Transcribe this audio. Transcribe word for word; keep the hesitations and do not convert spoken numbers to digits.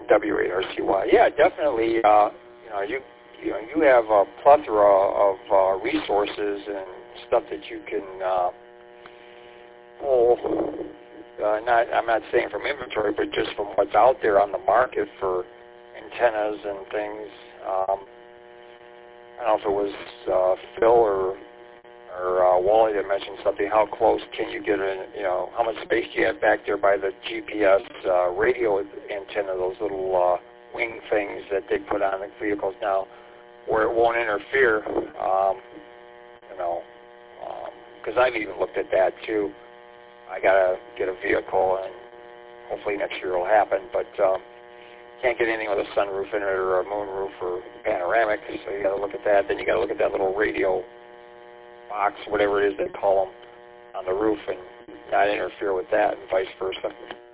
W eight R C Y. Yeah, definitely. Uh, you know, you you know, you have a plethora of uh, resources and stuff that you can uh, pull. Uh, not, I'm not saying from inventory, but just from what's out there on the market for antennas and things. Um, I don't know if it was uh, Phil or or uh, Wally that mentioned something. How close can you get in? You know, how much space do you have back there by the G P S uh, radio antenna? Those little uh, wing things that they put on the vehicles now, where it won't interfere. Um, you know, because um, I've even looked at that too. I gotta get a vehicle, and hopefully next year it'll happen. But um, can't get anything with a sunroof in it or a moonroof or panoramic, so you gotta look at that. Then you gotta look at that little radio box, whatever it is they call them, on the roof, and not interfere with that, and vice versa.